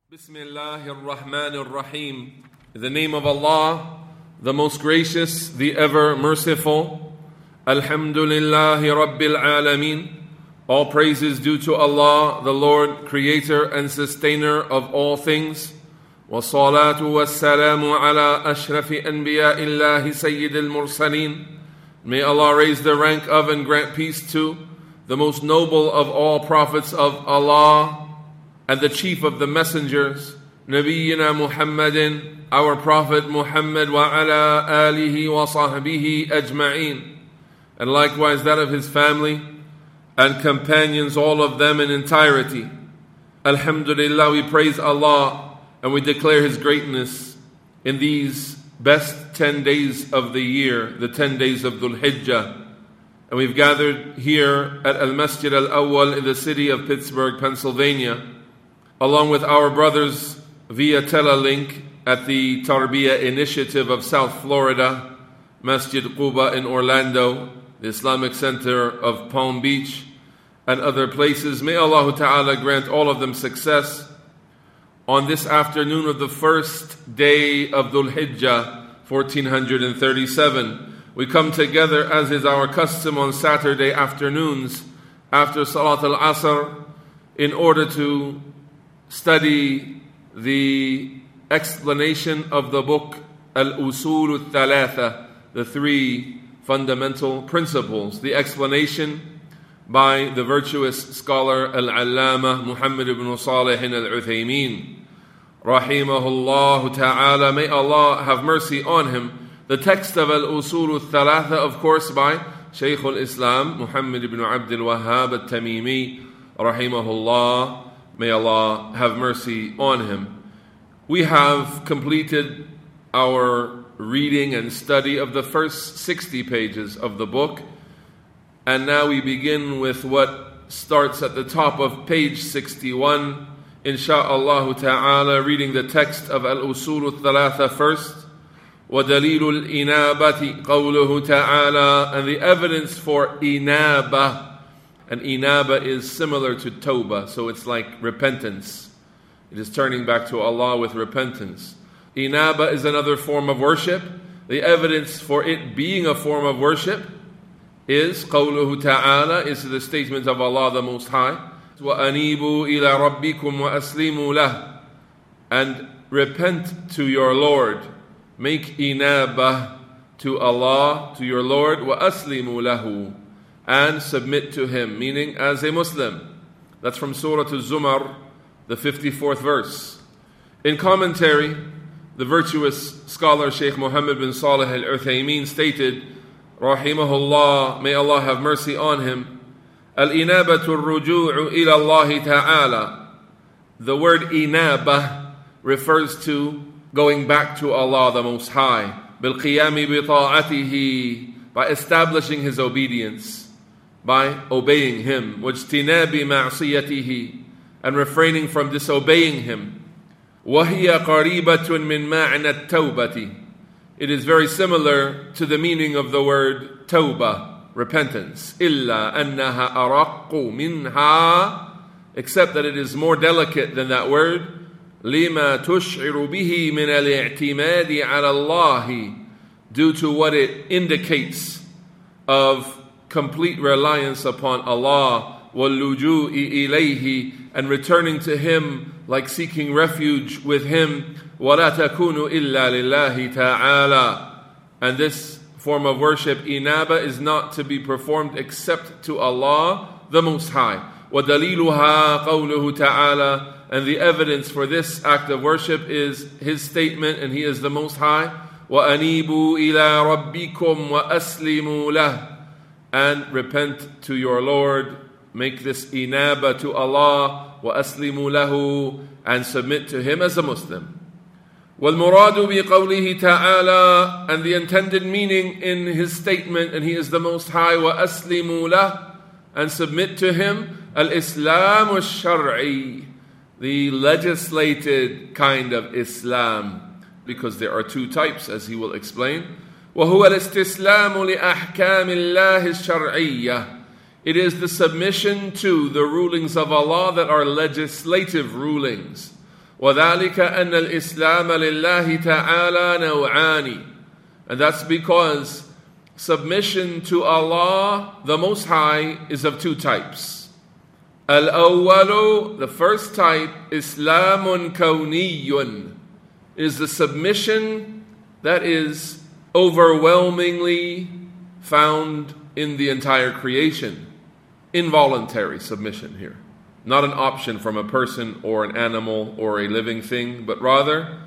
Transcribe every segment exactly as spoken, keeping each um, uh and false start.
Bismillahir Rahmanir Rahim. In the name of Allah, the most gracious, the ever merciful. Alhamdulillahi Rabbil Alameen. All praises due to Allah, the Lord, creator and sustainer of all things. وَالصَّلَاةُ وَالسَّلَامُ عَلَىٰ أَشْرَفِ أَنْبِيَاءِ اللَّهِ سَيِّدِ الْمُرْسَلِينَ. May Allah raise the rank of and grant peace to the most noble of all prophets of Allah, and the chief of the messengers, Nabiyyina Muhammadin, our Prophet Muhammad, wa ala alihi wa sahbihi ajma'een, and likewise that of his family and companions, all of them in entirety. Alhamdulillah, we praise Allah and we declare His greatness in these best ten days of the year, the ten days of Dhul Hijjah. And we've gathered here at Al-Masjid Al-Awwal in the city of Pittsburgh, Pennsylvania, along with our brothers via Telelink at the Tarbiyah Initiative of South Florida, Masjid Quba in Orlando, the Islamic Center of Palm Beach, and other places. May Allah Ta'ala grant all of them success on this afternoon of the first day of Dhul Hijjah, fourteen thirty-seven. We come together, as is our custom on Saturday afternoons, after Salat al-Asr, in order to study the explanation of the book Al-Usul Al-Thalatha, the three fundamental principles. The explanation by the virtuous scholar Al-Allama Muhammad ibn Salih Al-Uthaymeen, rahimahullah ta'ala. May Allah have mercy on him. The text of Al-Usul Al-Thalatha, of course, by Shaykh al-Islam Muhammad ibn Abdul Wahhab Al-Tamimi, rahimahullah. May Allah have mercy on him. We have completed our reading and study of the first sixty pages of the book, and now we begin with what starts at the top of page sixty-one, insha'Allah ta'ala, reading the text of Al-Usul Al-Thalatha first. وَدَلِيلُ الْإِنَابَةِ قَوْلُهُ تَعَالَى. And the evidence for inaba. And inaba is similar to tawbah, so it's like repentance. It is turning back to Allah with repentance. Inaba is another form of worship. The evidence for it being a form of worship is قَوْلُهُ تَعَالَى, is the statement of Allah the Most High. وَأَنِيبُوا إِلَىٰ رَبِّكُمْ وَأَسْلِمُوا لَهُ. And repent to your Lord. Make inaba to Allah, to your Lord. وَأَسْلِمُوا لَهُ. And submit to Him, meaning as a Muslim. That's from Surah Al-Zumar, the fifty-fourth verse. In commentary, the virtuous scholar Shaykh Muhammad bin Salih Al-Uthaymeen stated, rahimahullah, may Allah have mercy on him, Al-inabatu ar-ruju'u ila Allah ta'ala. The word inaba refers to going back to Allah the Most High, bil-qiyami bi-ta'atihi, by establishing His obedience, by obeying Him, وَاجْتِنَابِ مَعْصِيَتِهِ, and refraining from disobeying Him. وَهِيَ قَرِيبَةٌ مِّن مَعْنَى التَّوْبَةِ. It is very similar to the meaning of the word tawbah, repentance. إِلَّا أَنَّهَا أَرَقُّ مِنْهَا, except that it is more delicate than that word. لِمَا تُشْعِرُ بِهِ مِنَ الْاعْتِمَادِ عَلَى اللَّهِ, due to what it indicates of complete reliance upon Allah, وَاللُّجُوءِ إِلَيْهِ, and returning to Him like seeking refuge with Him, وَلَا تَكُونُ إِلَّا لِلَّهِ تَعَالَى. And this form of worship, inaba, is not to be performed except to Allah, the Most High. وَدَلِيلُهَا قَوْلُهُ تَعَالَى. And the evidence for this act of worship is His statement, and He is the Most High, وَأَنِيبُوا إِلَىٰ رَبِّكُمْ وَأَسْلِمُوا لَهُ. And repent to your Lord, make this inaba to Allah, وَأَسْلِمُوا لَهُ, and submit to Him as a Muslim. وَالْمُرَادُ بِقَوْلِهِ تَعَالَى. And the intended meaning in His statement, and He is the Most High, وَأَسْلِمُوا لَهُ, and submit to Him, al-Islam al-Shar'i, the legislated kind of Islam, because there are two types, as he will explain. وَهُوَ الْإِسْتِسْلَامُ لِأَحْكَامِ اللَّهِ الشَّرْعِيَّةِ. It is the submission to the rulings of Allah that are legislative rulings. وَذَلِكَ أَنَّ الْإِسْلَامَ لِلَّهِ تَعَالَى نَوْعَانِ. And that's because submission to Allah, the Most High, is of two types. Al-awwalu, the first type, Islamun kawniyun, is the submission that is overwhelmingly found in the entire creation. Involuntary submission here. Not an option from a person or an animal or a living thing, but rather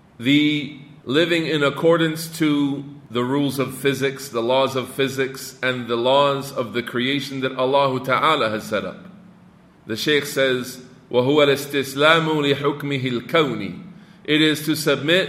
the living in accordance to the rules of physics, the laws of physics, and the laws of the creation that Allah Ta'ala has set up. The Shaykh says, وَهُوَ الْإِسْتِسْلَامُ لِحُكْمِهِ الْكَوْنِ. It is to submit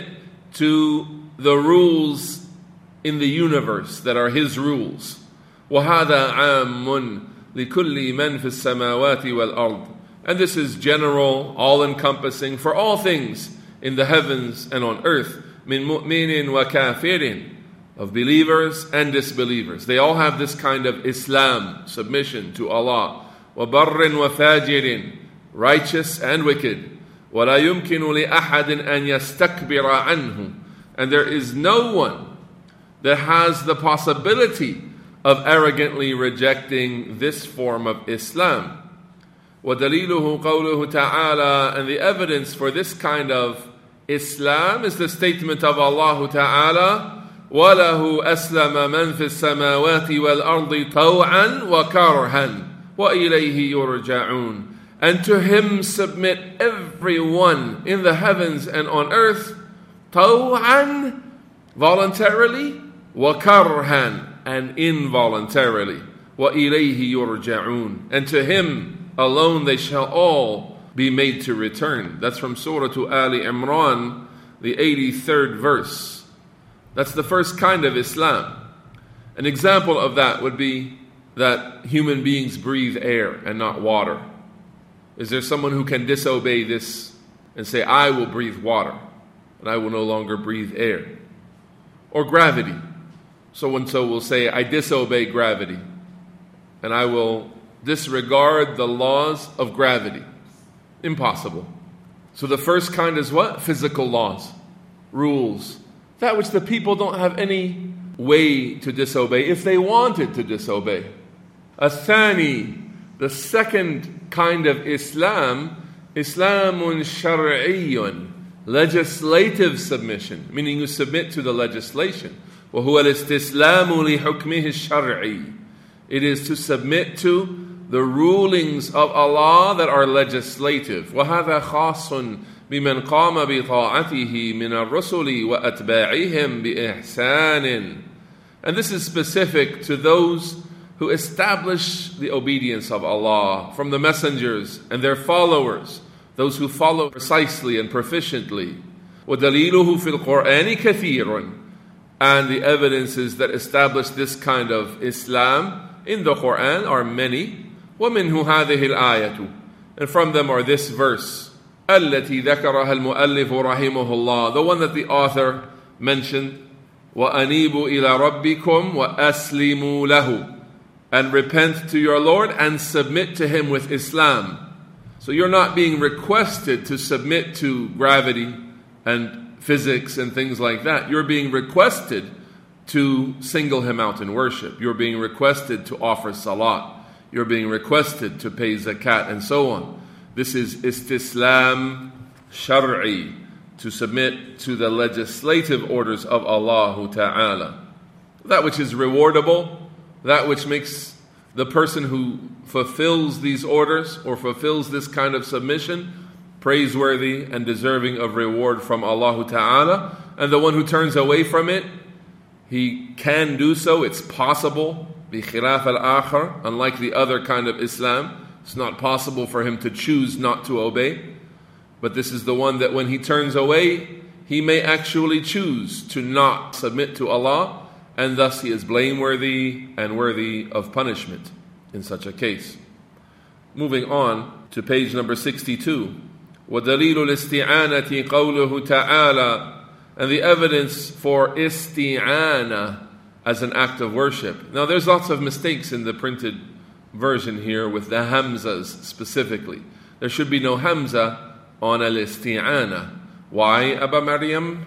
to the rules in the universe that are His rules. وَهَذَا عَامٌ لِكُلِّ مَنْ فِي السَّمَاوَاتِ وَالْأَرْضِ. And this is general, all-encompassing for all things in the heavens and on earth. مِن مُؤْمِنٍ وَكَافِرٍ, of believers and disbelievers. They all have this kind of Islam, submission to Allah. وَبَرٍ وَفَاجِرٍ, righteous and wicked. وَلَا يُمْكِنُ لِأَحَدٍ أَنْ يَسْتَكْبِرَ عَنْهُ. And there is no one that has the possibility of arrogantly rejecting this form of Islam. وَدَلِيلُهُ قَوْلُهُ تَعَالَى. And the evidence for this kind of Islam is the statement of Allah Ta'ala, وَلَهُ أَسْلَمَ مَنْ فِي السَّمَاوَاتِ وَالْأَرْضِ طَوْعًا وَكَرْهًا وَإِلَيْهِ يُرْجَعُونَ. And to Him submit everyone in the heavens and on earth, طَوْعًا, voluntarily, وَكَرْهًا, and involuntarily, وَإِلَيْهِ يُرْجَعُونَ. And to Him alone they shall all be made to return. That's from Surah Ali Imran, the eighty-third verse. That's the first kind of Islam. An example of that would be that human beings breathe air and not water. Is there someone who can disobey this and say, I will breathe water and I will no longer breathe air? Or gravity. So-and-so will say, I disobey gravity and I will disregard the laws of gravity. Impossible. So the first kind is what? Physical laws, rules. That which the people don't have any way to disobey if they wanted to disobey. Athani, the second kind of Islam, Islamun shar'iyyun, legislative submission, meaning you submit to the legislation. وَهُوَ الْإِسْتِسْلَامُ لِحُكْمِهِ الشَّرْعِي. It is to submit to the rulings of Allah that are legislative. وَهَذَا خَاصٌ بِمَنْ قَامَ بِطَاعَتِهِ مِنَ الرُّسُلِ وَأَتْبَاعِهِمْ بِإِحْسَانٍ. And this is specific to those who establish the obedience of Allah from the messengers and their followers, those who follow precisely and proficiently. وَدَلِيلُهُ فِي الْقُرْآنِ كَثِيرٌ. And the evidences that establish this kind of Islam in the Quran are many. وَمِنْهُ هَذِهِ الْآيَةُ. And from them are this verse, الَّتِي ذَكَرَهَا الْمُؤَلِّفُ رَحِمَهُ اللَّهِ, the one that the author mentioned, وَأَنِيبُوا إِلَى رَبِّكُمْ وَأَسْلِمُوا لَهُ. And repent to your Lord and submit to Him with Islam. So you're not being requested to submit to gravity and physics and things like that. You're being requested to single Him out in worship. You're being requested to offer salat. You're being requested to pay zakat and so on. This is istislam shar'i, to submit to the legislative orders of Allah Ta'ala. That which is rewardable, that which makes the person who fulfills these orders or fulfills this kind of submission praiseworthy and deserving of reward from Allah Ta'ala. And the one who turns away from it, he can do so, it's possible. بِخِلَافَ الْآخَرِ, unlike the other kind of Islam, it's not possible for him to choose not to obey. But this is the one that when he turns away, he may actually choose to not submit to Allah, and thus he is blameworthy and worthy of punishment in such a case. Moving on to page number sixty-two. وَدَلِيلُ الْإِسْتِعَانَةِ قَوْلُهُ تَعَالَى. And the evidence for isti'ana as an act of worship. Now there's lots of mistakes in the printed version here with the hamzas specifically. There should be no hamza, on al-isti'ana. Why, Aba Maryam?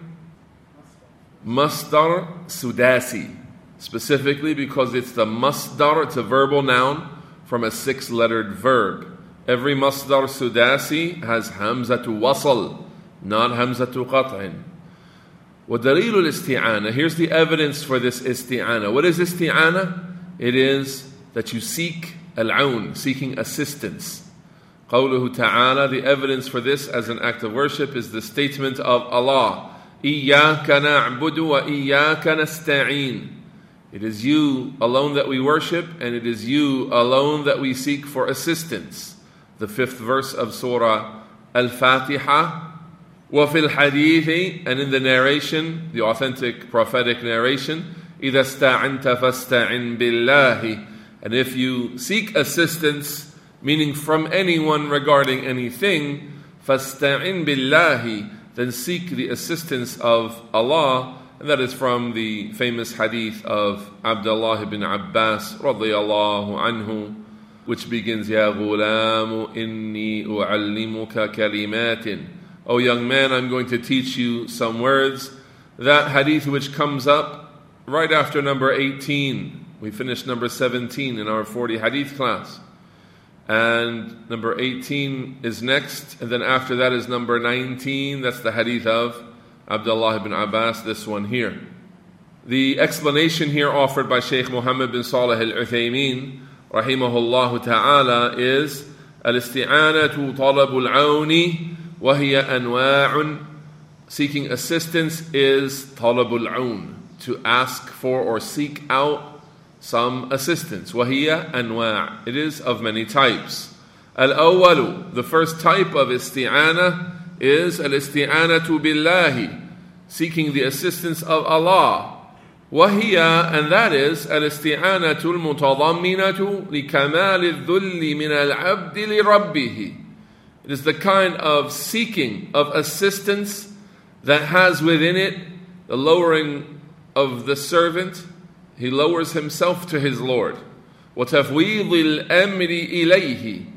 Masdar sudasi. Specifically because it's the masdar, it's a verbal noun from a six-lettered verb. Every masdar sudasi has hamzatu wasl, not hamzatu qat'in. وَدَلِيلُ الْإِسْتِعَانَةِ. Here's the evidence for this isti'ana. What is isti'ana? It is that you seek al-aun, seeking assistance. قَوْلُهُ تَعَالَى. The evidence for this as an act of worship is the statement of Allah. إِيَّاكَ نَعْبُدُ وَإِيَّاكَ نَسْتَعِينُ. It is you alone that we worship, and it is you alone that we seek for assistance. The fifth verse of Surah Al-Fatiha. وَفِي الْحَدِيثِ. And in the narration, the authentic prophetic narration, إِذَا اسْتَعِنْتَ فَاسْتَعِنْ بِاللَّهِ. And if you seek assistance, meaning from anyone regarding anything, فَاسْتَعِنْ بِاللَّهِ. Then seek the assistance of Allah. And that is from the famous hadith of Abdullah ibn Abbas radiyallahu anhu, which begins, يَا غُلَامُ إِنِّي أُعَلِّمُكَ كَلِمَاتٍ. Oh young man, I'm going to teach you some words. That hadith which comes up right after number eighteen. We finished number seventeen in our forty hadith class. And number eighteen is next, and then after that is number nineteen. That's the hadith of Abdullah ibn Abbas, this one here. The explanation here offered by Shaykh Muhammad bin Salih al-Uthaymeen rahimahullah ta'ala is al-isti'anatu talabul auni wa hiya anwa'un. Seeking assistance is talabul aun, to ask for or seek out some assistance. Wa hiya anwa'. It is of many types. Al-awwalu, the first type of isti'ana is al-isti'anatu billahi, seeking the assistance of Allah. وَهِيَ, and that is al-isti'anatu al-mutadamminatu لِكَمَالِ الذُّلِّ مِنَ الْعَبْدِ لِرَبِّهِ. It is the kind of seeking of assistance that has within it the lowering of the servant. He lowers himself to his Lord. وَتَفْوِيضِ الْأَمْرِ إِلَيْهِ,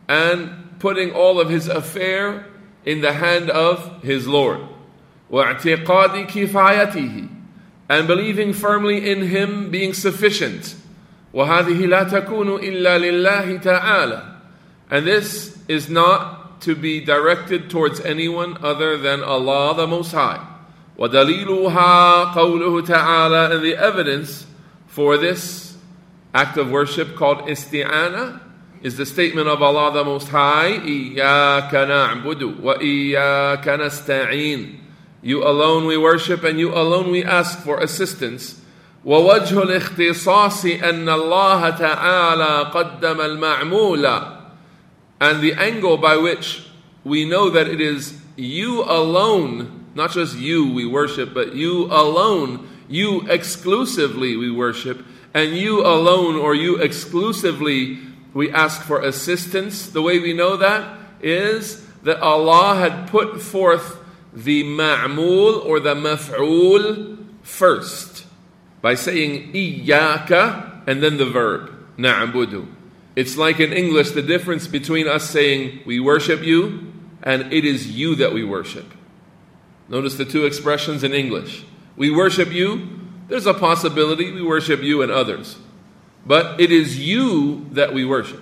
and putting all of his affair in the hand of his Lord. وَاعْتِقَادِ كِفَايَتِهِ, and believing firmly in him being sufficient. وَهَذِهِ لَا تَكُونُ إِلَّا لِلَّهِ تَعَالَى. And this is not to be directed towards anyone other than Allah the Most High. وَدَلِيلُهَا قَوْلُهُ تَعَالَى. And the evidence for this act of worship called isti'ana is the statement of Allah the Most High, إِيَّاكَ نَعْبُدُ وَإِيَّاكَ نَسْتَعِينُ. You alone we worship, and you alone we ask for assistance. وَوَجْهُ الْإِخْتِصَاصِ أَنَّ اللَّهَ تَعَالَى قَدَّمَ الْمَعْمُولَ. And the angle by which we know that it is you alone, not just you we worship, but you alone, you exclusively we worship, and you alone or you exclusively we ask for assistance. The way we know that is that Allah had put forth the ma'mul or the maf'ul first by saying iyyaka and then the verb na'budu. It's like in English the difference between us saying we worship you and it is you that we worship. Notice the two expressions in English. We worship you, there's a possibility we worship you and others. But it is you that we worship.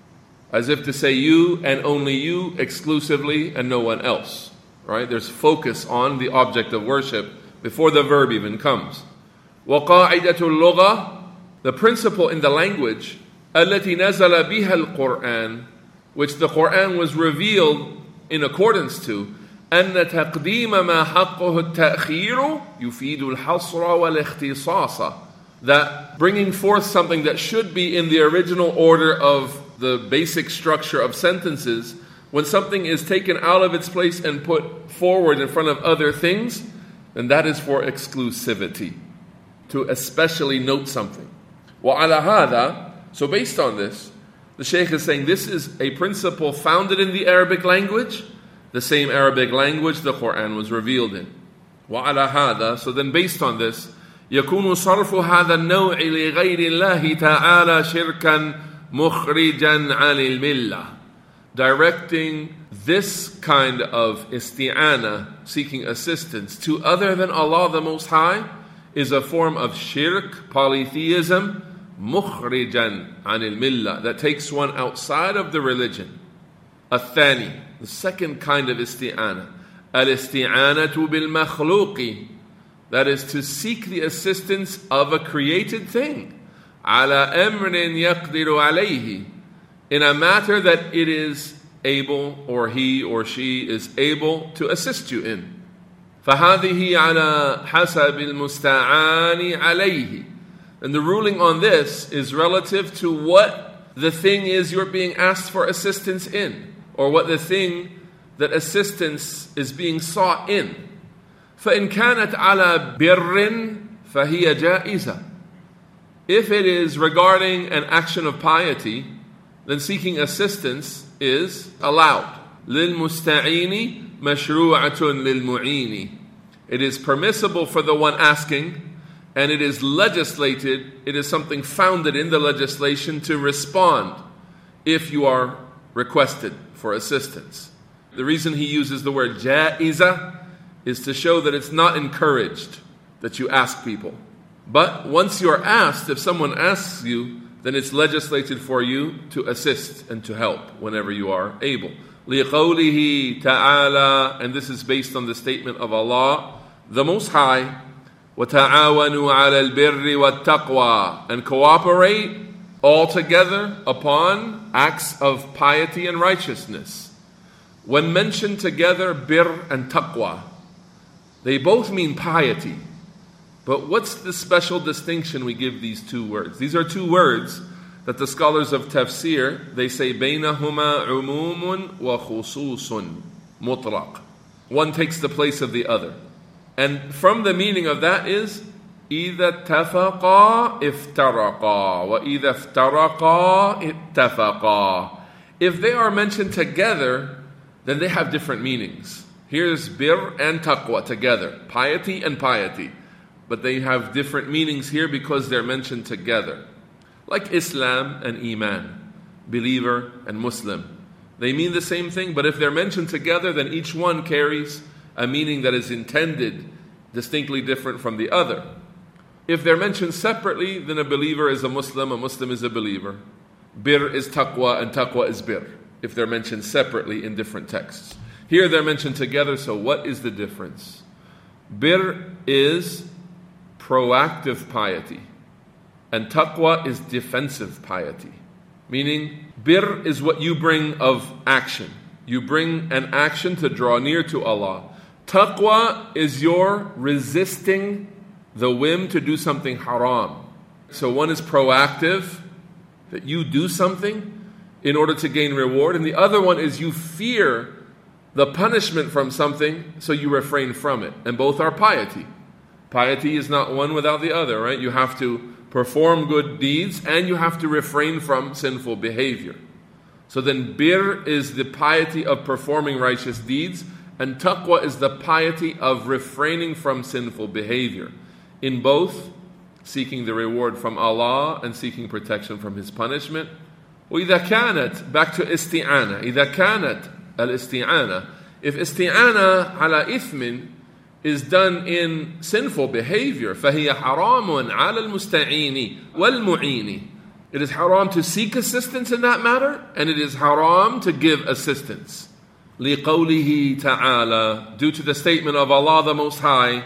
As if to say you and only you exclusively and no one else. Right? There's focus on the object of worship before the verb even comes. وَقَاعِدَةُ اللُّغَةِ. The principle in the language الَّتِي نَزَلَ بِهَا الْقُرْآنِ, which the Qur'an was revealed in accordance to, أَنَّ تَقْدِيمَ مَا حَقُّهُ التَّأْخِيرُ يُفِيدُ الْحَصْرَ وَالْإِخْتِصَاصَ. That bringing forth something that should be in the original order of the basic structure of sentences, when something is taken out of its place and put forward in front of other things, then that is for exclusivity, to especially note something. وَعَلَى هَذَا. So based on this, the Shaykh is saying this is a principle founded in the Arabic language, the same Arabic language the Qur'an was revealed in. وَعَلَى هَذَا. So then based on this, يَكُونُ صَرْفُ هَذَا النَّوْعِ لِغَيْرِ اللَّهِ تَعَالَى شِرْكًا مُخْرِجًا عَنِ الْمِلَّةِ. directing this kind of isti'ana, seeking assistance, to other than Allah the Most High is a form of shirk, polytheism, mukhrijan anil millah, that takes one outside of the religion. Athani, the second kind of isti'ana, al-isti'anatu bil-makhluqi, that is to seek the assistance of a created thing, ala amrin yaqdiru alayhi, in a matter that it is able, or he or she is able to assist you in. فَهَذِهِ عَلَى حَسَبِ الْمُسْتَعَانِ عَلَيْهِ. And the ruling on this is relative to what the thing is you're being asked for assistance in, or what the thing that assistance is being sought in. فَإِنْ كَانَتْ عَلَى بِرٍّ فَهِيَ جَائِزَةٌ. If it is regarding an action of piety, then seeking assistance is allowed. لِلْمُسْتَعِينِ مَشْرُوعَةٌ لِلْمُعِينِ. It is permissible for the one asking, and it is legislated, it is something founded in the legislation to respond if you are requested for assistance. The reason he uses the word ja'iza is to show that it's not encouraged that you ask people. But once you're asked, if someone asks you, then it's legislated for you to assist and to help whenever you are able. لِقَوْلِهِ تَعَالَى. And this is based on the statement of Allah, the Most High, وَتَعَاوَنُوا عَلَى الْبِرِّ وَالتَّقْوَى. And cooperate all together upon acts of piety and righteousness. When mentioned together, bir and taqwa, they both mean piety. But what's the special distinction we give these two words? These are two words that the scholars of tafsir, they say, بَيْنَهُمَا عُمُومٌ وَخُصُوصٌ مُطْلَقٌ. One takes the place of the other. And from the meaning of that is, إِذَا اتَّفَقَا افترقا وَإِذَا افترقا اتَّفَقا. If they are mentioned together, then they have different meanings. Here's bir and taqwa together, piety and piety. But they have different meanings here because they're mentioned together. Like Islam and Iman, believer and Muslim. They mean the same thing, but if they're mentioned together, then each one carries a meaning that is intended distinctly different from the other. If they're mentioned separately, then a believer is a Muslim, a Muslim is a believer. Bir is taqwa and taqwa is bir, if they're mentioned separately in different texts. Here they're mentioned together, so what is the difference? Bir is proactive piety, and taqwa is defensive piety. Meaning, bir is what you bring of action. You bring an action to draw near to Allah. Taqwa is your resisting the whim to do something haram. So one is proactive, that you do something in order to gain reward, and the other one is you fear the punishment from something, so you refrain from it. And both are piety. Piety is not one without the other, right? You have to perform good deeds and you have to refrain from sinful behavior. So then bir is the piety of performing righteous deeds, and taqwa is the piety of refraining from sinful behavior. In both, seeking the reward from Allah and seeking protection from His punishment. وَإِذَا كَانَتْ, back to isti'ana. إِذَا كَانَتْ al-isti'ana. If isti'ana ala ithmin is done in sinful behavior, فَهِيَ حَرَامٌ عَلَى الْمُسْتَعِينِ وَالْمُعِينِ. It is haram to seek assistance in that matter, and it is haram to give assistance. لِقَوْلِهِ تَعَالَى, due to the statement of Allah the Most High,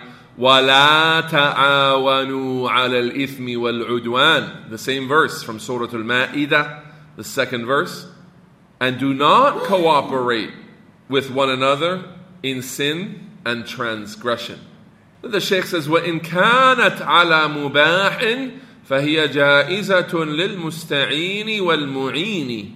وَلَا تَعَاوَنُوا عَلَى الْإِثْمِ وَالْعُدْوَانِ. The same verse from Surah Al-Ma'idah, the second verse. And do not cooperate with one another in sin and transgression. The Shaykh says, وَإِنْ كَانَتْ عَلَى مُبَاحٍ فَهِيَ جَائِزَةٌ لِلْمُسْتَعِينِ وَالْمُعِينِ.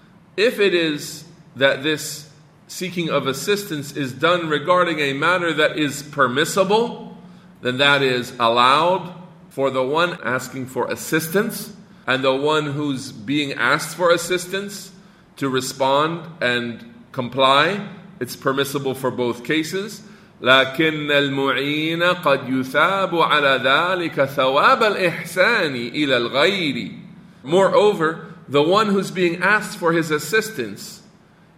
If it is that this seeking of assistance is done regarding a matter that is permissible, then that is allowed for the one asking for assistance and the one who's being asked for assistance to respond and comply. It's permissible for both cases. لكن المعين قد يثاب على ذلك ثواب الإحسان إلى الغير. Moreover, the one who's being asked for his assistance,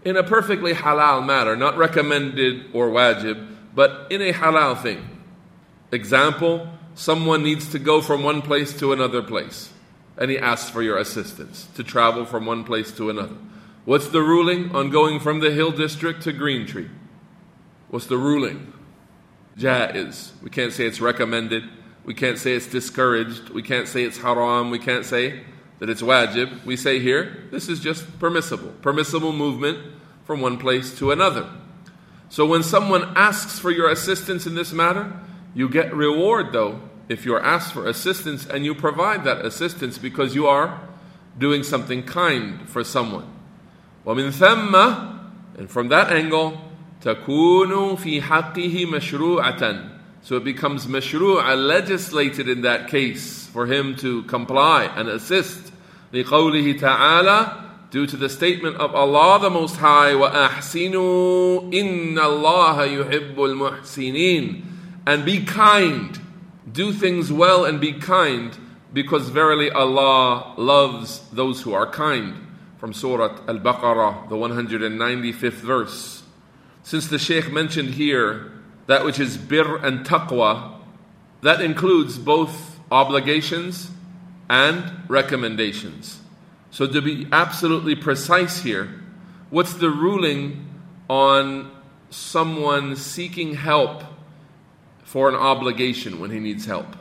in a perfectly halal matter, not recommended or wajib, but in a halal thing. Example, someone needs to go from one place to another place, and he asks for your assistance to travel from one place to another. What's the ruling on going from the Hill District to Green Tree? What's the ruling? Jaiz. We can't say it's recommended. We can't say it's discouraged. We can't say it's haram. We can't say that it's wajib. We say here, this is just permissible. Permissible movement from one place to another. So when someone asks for your assistance in this matter, you get reward though if you're asked for assistance and you provide that assistance because you are doing something kind for someone. وَمِن ثَمَّ, and from that angle, تَكُونُ فِي حَقِّهِ مَشْرُوعَةً. So it becomes mashru'a, legislated in that case, for him to comply and assist. لِقَوْلِهِ تَعَالَى, due to the statement of Allah the Most High, وَأَحْسِنُوا إِنَّ اللَّهَ يُحِبُّ الْمُحْسِنِينَ. And be kind. Do things well and be kind, because verily Allah loves those who are kind. From Surah Al-Baqarah, the one hundred ninety-fifth verse. Since the Shaykh mentioned here that which is birr and taqwa, that includes both obligations and recommendations. So to be absolutely precise here, what's the ruling on someone seeking help for an obligation when he needs help?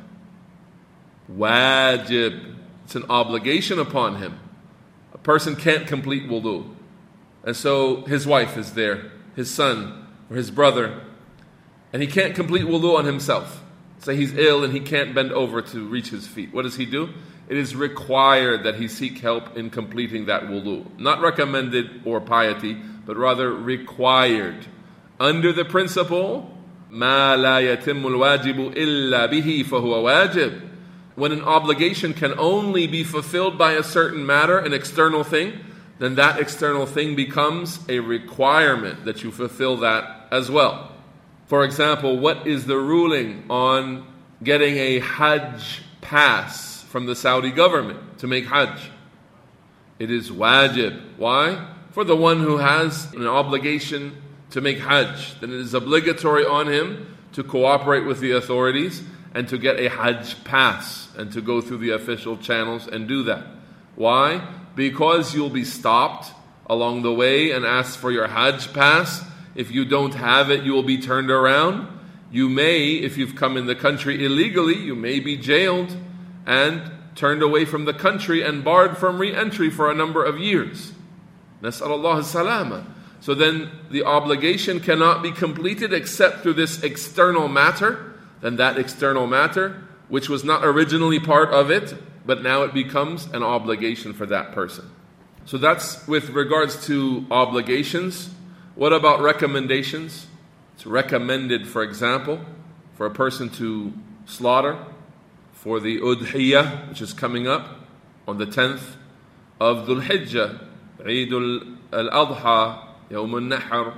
Wajib. It's an obligation upon him. A person can't complete wudu. And so his wife is there, his son or his brother, and he can't complete wudu on himself. Say he's ill and he can't bend over to reach his feet. What does he do? It is required that he seek help in completing that wudu. Not recommended or piety, but rather required. Under the principle, مَا لَا يَتِمُّ الْوَاجِبُ إِلَّا بِهِ فَهُوَ وَاجِبٌ. When an obligation can only be fulfilled by a certain matter, an external thing, then that external thing becomes a requirement that you fulfill that as well. For example, what is the ruling on getting a Hajj pass from the Saudi government to make Hajj? It is wajib. Why? For the one who has an obligation to make Hajj, then it is obligatory on him to cooperate with the authorities and to get a Hajj pass and to go through the official channels and do that. Why? Because you'll be stopped along the way and asked for your Hajj pass. If you don't have it, you will be turned around. You may, if you've come in the country illegally, you may be jailed and turned away from the country and barred from re-entry for a number of years. Nas'alullah as-salama. So then the obligation cannot be completed except through this external matter. Then that external matter, which was not originally part of it, but now it becomes an obligation for that person. So that's with regards to obligations. What about recommendations? It's recommended, for example, for a person to slaughter for the Udhiyah, which is coming up on the tenth of Dhul Hijjah, Eid al-Adha, Yawm al-Nahr.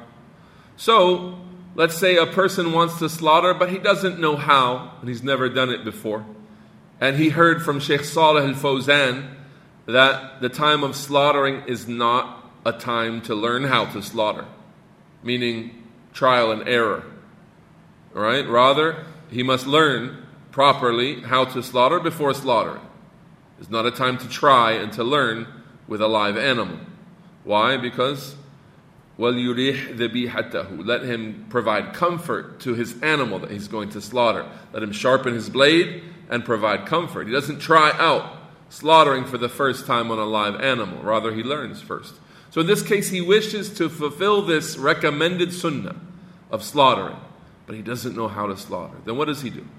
So, let's say a person wants to slaughter, but he doesn't know how, and he's never done it before. And he heard from Shaykh Salih al-Fawzan that the time of slaughtering is not a time to learn how to slaughter, meaning trial and error. All right? Rather, he must learn properly how to slaughter before slaughtering. It's not a time to try and to learn with a live animal. Why? Because وَلْيُرِيحْ ذَبِيحَتَهُ. Let him provide comfort to his animal that he's going to slaughter. Let him sharpen his blade and provide comfort. He doesn't try out slaughtering for the first time on a live animal. Rather, he learns first. So in this case, he wishes to fulfill this recommended sunnah of slaughtering, but he doesn't know how to slaughter. Then what does he do?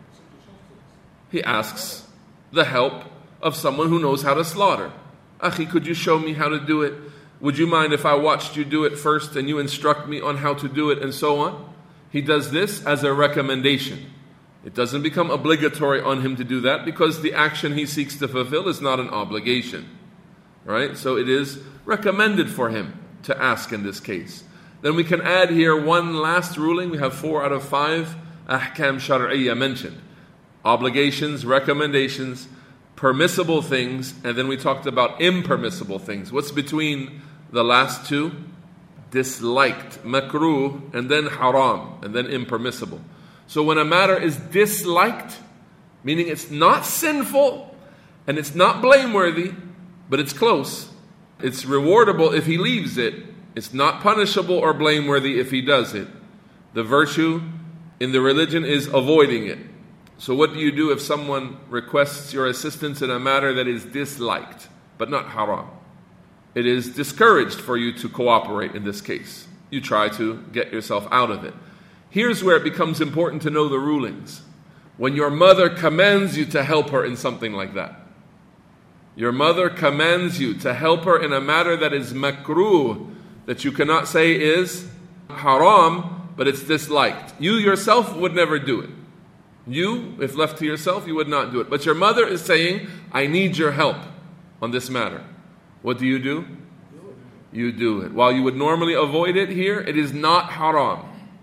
He asks the help of someone who knows how to slaughter. Akhi, could you show me how to do it? Would you mind if I watched you do it first and you instruct me on how to do it and so on? He does this as a recommendation. It doesn't become obligatory on him to do that because the action he seeks to fulfill is not an obligation. Right? So it is recommended for him to ask in this case. Then we can add here one last ruling. We have four out of five ahkam shar'iyya mentioned. Obligations, recommendations, permissible things, and then we talked about impermissible things. What's between the last two? disliked, makruh, and then haram, and then impermissible. So when a matter is disliked, meaning it's not sinful, and it's not blameworthy, but it's close. It's rewardable if he leaves it. It's not punishable or blameworthy if he does it. The virtue in the religion is avoiding it. So what do you do if someone requests your assistance in a matter that is disliked, but not haram? It is discouraged for you to cooperate in this case. You try to get yourself out of it. Here's where it becomes important to know the rulings. When your mother commands you to help her in something like that, your mother commands you to help her in a matter that is makruh, that you cannot say is haram, but it's disliked. You yourself would never do it. You, if left to yourself, you would not do it. But your mother is saying, I need your help on this matter. What do you do? You do it. While you would normally avoid it here, it is not haram.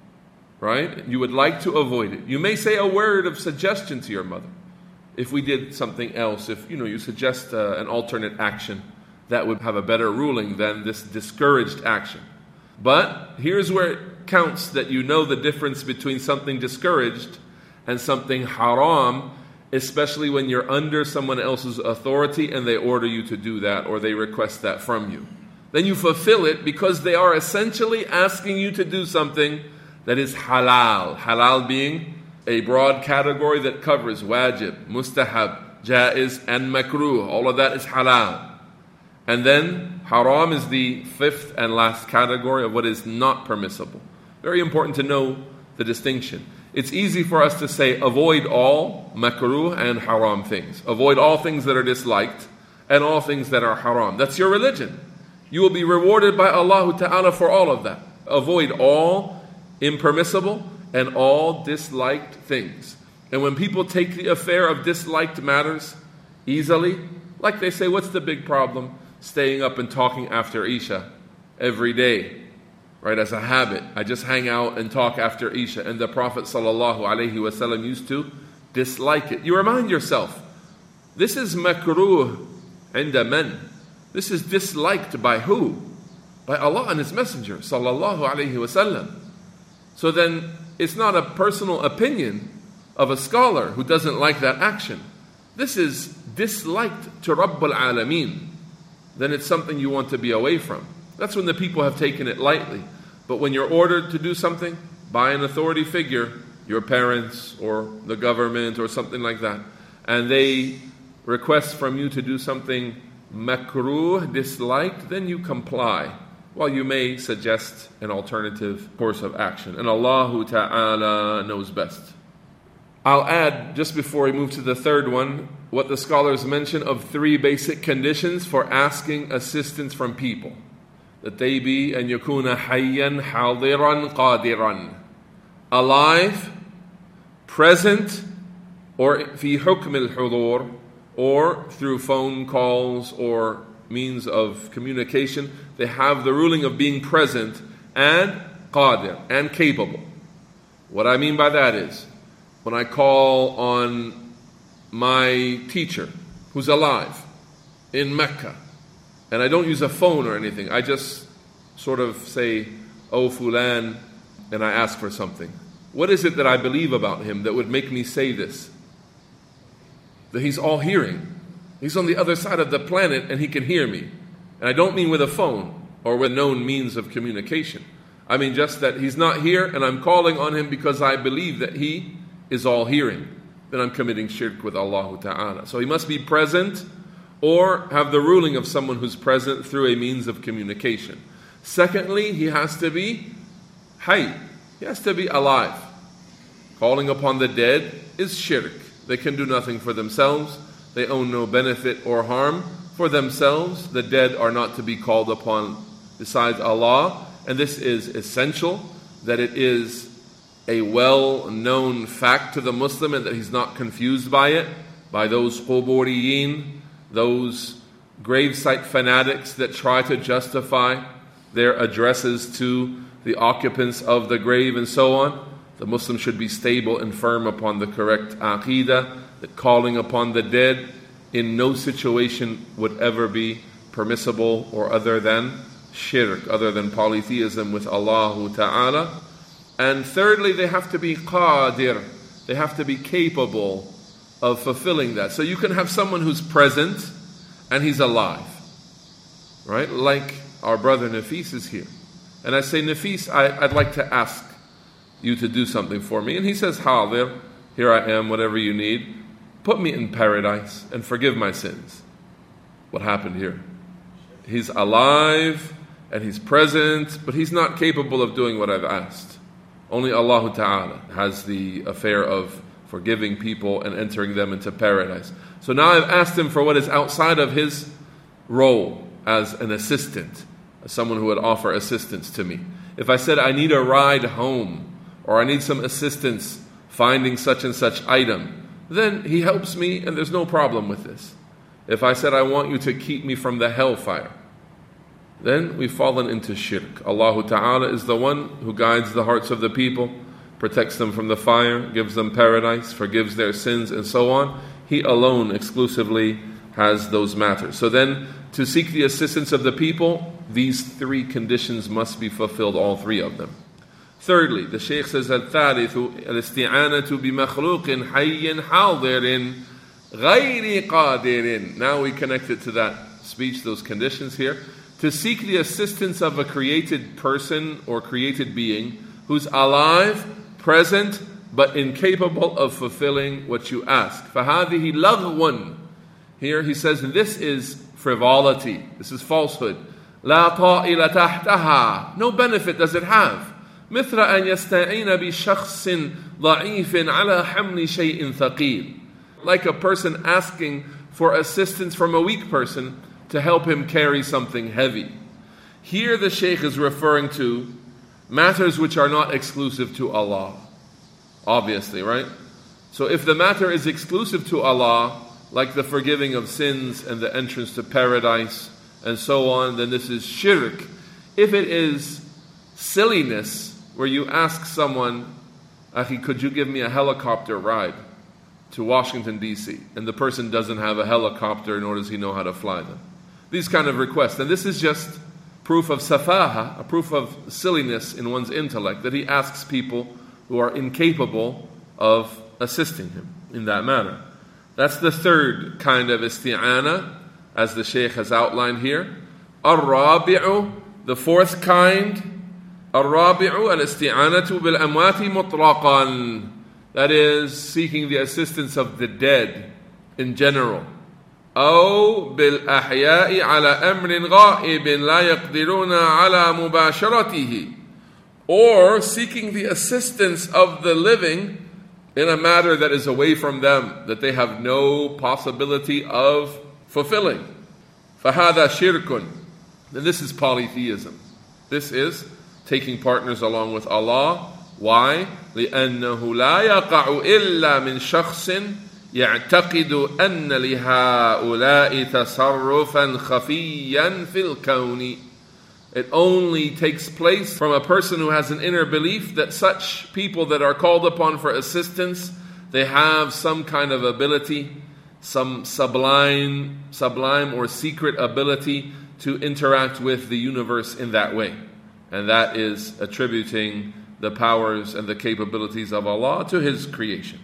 Right? You would like to avoid it. You may say a word of suggestion to your mother. If we did something else, if you know you suggest uh, an alternate action, that would have a better ruling than this discouraged action. But here's where it counts that you know the difference between something discouraged and something haram, especially when you're under someone else's authority and they order you to do that or they request that from you. Then you fulfill it because they are essentially asking you to do something that is halal. Halal being a broad category that covers wajib, mustahab, jaiz, and makruh. All of that is halal. And then haram is the fifth and last category of what is not permissible. Very important to know the distinction. It's easy for us to say avoid all makruh and haram things. Avoid all things that are disliked and all things that are haram. That's your religion. You will be rewarded by Allah Ta'ala for all of that. Avoid all impermissible and all disliked things. And when people take the affair of disliked matters easily, like they say, what's the big problem? Staying up and talking after Isha every day. Right, as a habit. I just hang out and talk after Isha. And the Prophet ﷺ used to dislike it. You remind yourself, this is makruh inda man. This is disliked by who? By Allah and His Messenger ﷺ. So then, it's not a personal opinion of a scholar who doesn't like that action. This is disliked to Rabbul Alameen. Then it's something you want to be away from. That's when the people have taken it lightly. But when you're ordered to do something by an authority figure, your parents or the government or something like that, and they request from you to do something makruh, disliked, then you comply, while you may suggest an alternative course of action. And Allah Ta'ala knows best. I'll add, just before we move to the third one, what the scholars mention of three basic conditions for asking assistance from people. That they be an yakuna hayyan hadiran qadiran, alive, present, or fi hukm al-hudur, or through phone calls or means of communication, they have the ruling of being present and qadir, and capable. What I mean by that is, when I call on my teacher who's alive in Mecca, and I don't use a phone or anything. I just sort of say, oh, fulan, and I ask for something. What is it that I believe about him that would make me say this? That he's all hearing. He's on the other side of the planet and he can hear me. And I don't mean with a phone or with known means of communication. I mean just that he's not here and I'm calling on him because I believe that he is all hearing. Then I'm committing shirk with Allah Ta'ala. So he must be present or have the ruling of someone who's present through a means of communication. Secondly, he has to be hayy. He has to be alive. Calling upon the dead is shirk. They can do nothing for themselves. They own no benefit or harm for themselves. The dead are not to be called upon besides Allah. And this is essential, that it is a well-known fact to the Muslim and that he's not confused by it, by those quburiyin, those gravesite fanatics that try to justify their addresses to the occupants of the grave and so on. The Muslim should be stable and firm upon the correct aqeedah, that calling upon the dead in no situation would ever be permissible or other than shirk other than polytheism with Allah Ta'ala. And thirdly, they have to be qadir. They have to be capable of fulfilling that. So you can have someone who's present and he's alive. Right? Like our brother Nafis is here. And I say, Nafis, I, I'd like to ask you to do something for me. And he says, Hadir, here I am, whatever you need. Put me in paradise and forgive my sins. What happened here? He's alive and he's present, but he's not capable of doing what I've asked. Only Allah Ta'ala has the affair of forgiving people and entering them into paradise. So now I've asked him for what is outside of his role as an assistant, as someone who would offer assistance to me. If I said I need a ride home, or I need some assistance finding such and such item, then he helps me and there's no problem with this. If I said I want you to keep me from the hellfire, then we've fallen into shirk. Allah Ta'ala is the one who guides the hearts of the people, protects them from the fire, gives them paradise, forgives their sins, and so on. He alone exclusively has those matters. So then, to seek the assistance of the people, these three conditions must be fulfilled, all three of them. Thirdly, the Shaykh says, الثالث الاستعانة بمخلوق حي حاضر غير قادر. Now we connect it to that speech, those conditions here. To seek the assistance of a created person or created being who's alive, present, but incapable of fulfilling what you ask. فَهَذِهِ لَغْوٌ. Here he says, this is frivolity. This is falsehood. لَا طَائِلَ تَحْتَهَا. No benefit does it have. مثل أن يستعين بشخص ضعيف على حمل شيء ثقيل. Like a person asking for assistance from a weak person to help him carry something heavy. Here the Shaykh is referring to matters which are not exclusive to Allah. Obviously, right? So if the matter is exclusive to Allah, like the forgiving of sins and the entrance to paradise and so on, then this is shirk. If it is silliness, where you ask someone, Akhi, could you give me a helicopter ride to Washington, D C? And the person doesn't have a helicopter, nor does he know how to fly them. These kind of requests. And this is just proof of safaha, a proof of silliness in one's intellect, that he asks people who are incapable of assisting him in that matter. That's the third kind of isti'ana, as the Shaykh has outlined here. Ar-rabi'u, the fourth kind, Ar-rabi'u al-isti'anatu bil-amwati mutlaqan. That is, seeking the assistance of the dead in general. أو بالأحياء على أمر غائب لا يقدرون على مباشرته. Or seeking the assistance of the living in a matter that is away from them, that they have no possibility of fulfilling. فَهَذَا شِرْكٌ. Then this is polytheism. This is taking partners along with Allah. Why? لأنه لا يقع إلا من شخص يعتقد أن لهؤلاء تصرفا خفيا في الكون. It only takes place from a person who has an inner belief that such people that are called upon for assistance, they have some kind of ability, some sublime, sublime or secret ability to interact with the universe in that way. And that is attributing the powers and the capabilities of Allah to His creation.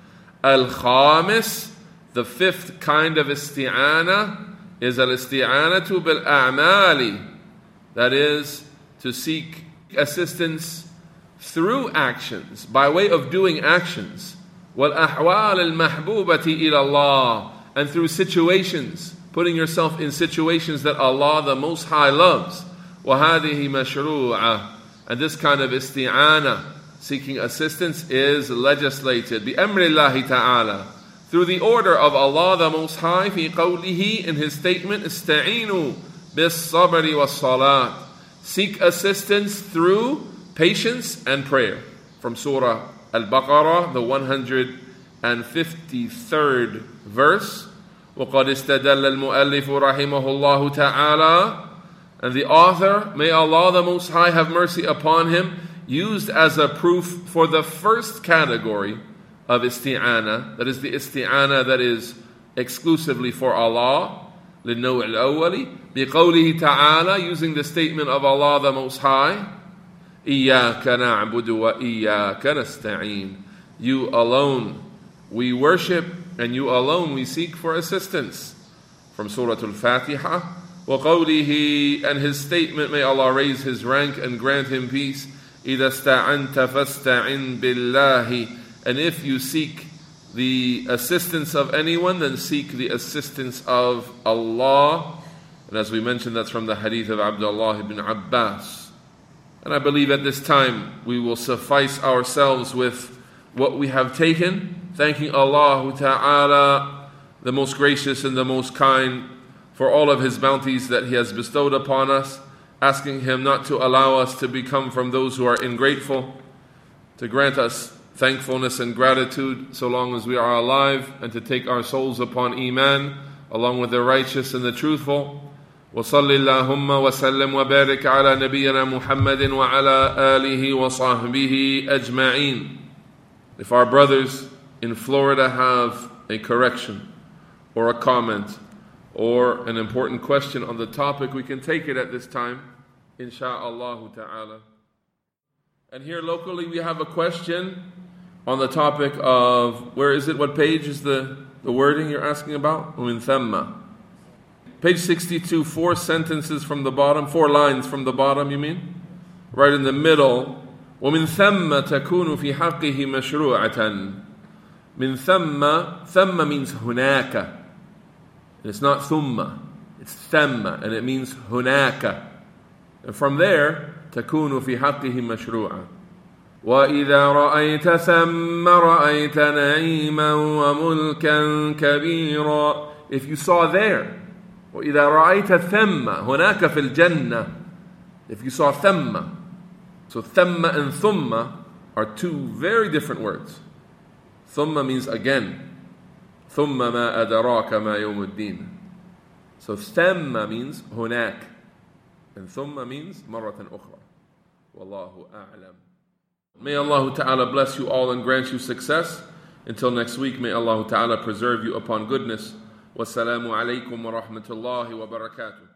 Al-Khamis, the fifth kind of isti'ana, is al-isti'anatu bil-a'mali. That is, to seek assistance through actions, by way of doing actions. وَالْأَحْوَالِ الْمَحْبُوبَةِ إِلَى اللَّهِ. And through situations, putting yourself in situations that Allah the Most High loves. وَهَذِهِ مَشْرُوعَةٌ. And this kind of isti'ana, seeking assistance, is legislated بِأَمْرِ اللَّهِ تَعَالَى, through the order of Allah the Most High, في قوله, in His statement, اسْتَعِينُوا بِالصَّبْرِ وَالصَّلَاةِ. Seek assistance through patience and prayer. From Surah Al-Baqarah, the one hundred fifty-third verse. وَقَدْ اسْتَدَلَّ الْمُؤَلِّفُ رَحِمَهُ اللَّهُ تَعَالَى. And the author, may Allah the Most High have mercy upon him, used as a proof for the first category of isti'ana, that is the isti'ana that is exclusively for Allah, للنوع الأول بقوله تعالى, using the statement of Allah the Most High, إياك نعبد وإياك نستعين. You alone we worship, and you alone we seek for assistance. From Surah Al-Fatiha. وقوله, and his statement, may Allah raise his rank and grant him peace, إذا استعنت فاستعن بالله. And if you seek the assistance of anyone, then seek the assistance of Allah. And as we mentioned, that's from the hadith of Abdullah ibn Abbas. And I believe at this time we will suffice ourselves with what we have taken, thanking Allah Ta'ala, the most gracious and the most kind, for all of His bounties that He has bestowed upon us, asking Him not to allow us to become from those who are ingrateful, to grant us thankfulness and gratitude so long as we are alive, and to take our souls upon Iman along with the righteous and the truthful. وصل اللهم وسلم وبارك على نبينا محمد وعلى آله وصحبه أجمعين. If our brothers in Florida have a correction or a comment or an important question on the topic, we can take it at this time, insha'Allah ta'ala. And here locally we have a question on the topic of, where is it, what page is the, the wording you're asking about? وَمِن ثَمَّ. Page sixty-two, four sentences from the bottom, four lines from the bottom, you mean? Right in the middle. وَمِن ثَمَّ تَكُونُ فِي حَقِّهِ مَشْرُوعَةً. Min thamma, thamma means hunaka. And it's not thumma, it's thamma, and it means hunaka. And from there, تَكُونُ فِي حَقِّهِ مَشْرُوعًا. وَإِذَا رَأَيْتَ ثَمَّ رَأَيْتَ نَعِيمًا وَمُلْكًا كَبِيرًا. If you saw there, وَإِذَا رَأَيْتَ ثَمَّ هُنَاكَ فِي الْجَنَّةِ. If you saw thamma. So thamma and thumma are two very different words. Thumma means again. Thumma ma adaraka ma yawmuddin. So thamma means hunak. And thumma means maratan ukhra. Wallahu a'lam. May Allah Ta'ala bless you all and grant you success. Until next week, may Allah Ta'ala preserve you upon goodness. Wassalamu alaikum wa rahmatullahi wa barakatuh.